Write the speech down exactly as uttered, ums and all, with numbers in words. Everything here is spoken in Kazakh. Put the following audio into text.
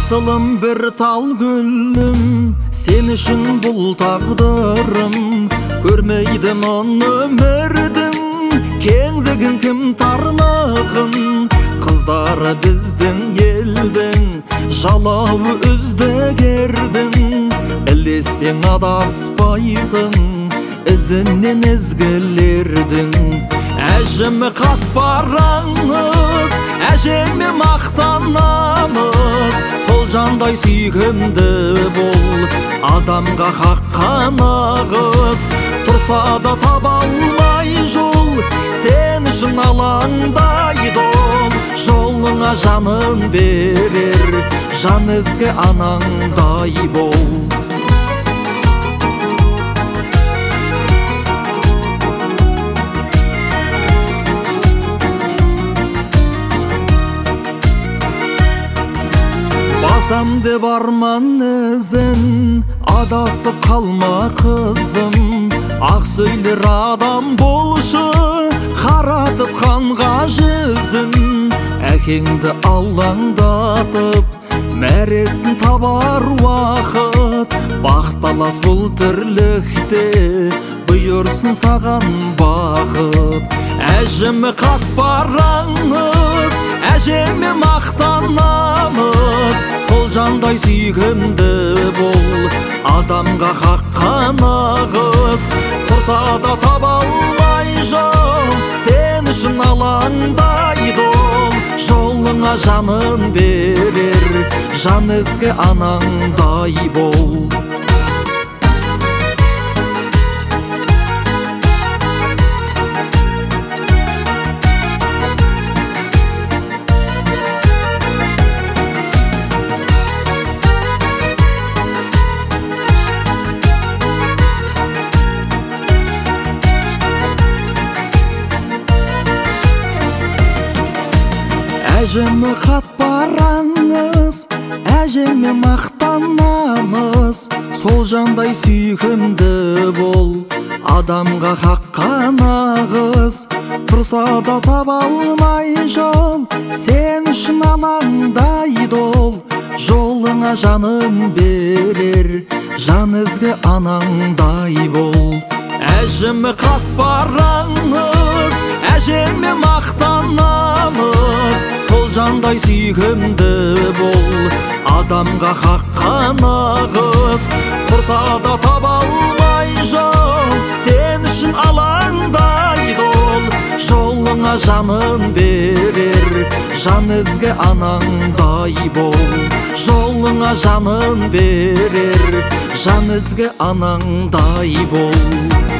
Асылым бір тал гүлім, сен үшін бұл тағдырым. Көрмейді мұн өмірдің кеңдігін, кім тарлығын. Қыздары біздің елдің жалауы үздігердің. Ілесең адаспайсың ізінен ізгілердің. Әжімі қатпараңыз, әжеме мақтанамыз. Сол жандай сүйкімді бол, адамға хаққа нағыз. Тұрса да таба алмай жол, сен үшін алаңдайды ол. Жолыңа жанын берер, жан ізгі анаңдай бол. Басам деп арман ізін, адасып қалма қызым. Ақ сөйлер адам болшы, қаратып қанға жүзін. Әкеңді алаңдатып, мәресін табар уақыт. Бақталас бұл тірлікте, бұйырсын саған бақыт. Әжімі қатпараңыз, әжеме мақтанамыз. Сол жандай сүйкімді бол, адамға хаққа нағыз. Тұрса да таба алмай жол, сен үшін алаңдайды ол. Жолыңа жанын берер, жан ізгі анаңдай бол. Әжімі қатпараңыз, әжеме мақтанамыз. Сол жандай сүйкімді бол, адамға хаққа нағыз. Тұрса да таба алмай жол, сен үшін алаңдайды ол. Жолыңа жанын берер, жан ізгі анаңдай бол. Әжімі қатпараңыз, әжеме мақтанамыз. Сол жандай сүйкімді бол, адамға хаққа нағыз. Тұрса да таба алмай жол, сен үшін алаңдайды ол. Жолыңа жанын берер, жан ізгі анаңдай бол. Жолыңа жанын берер, жан ізгі анаңдай бол.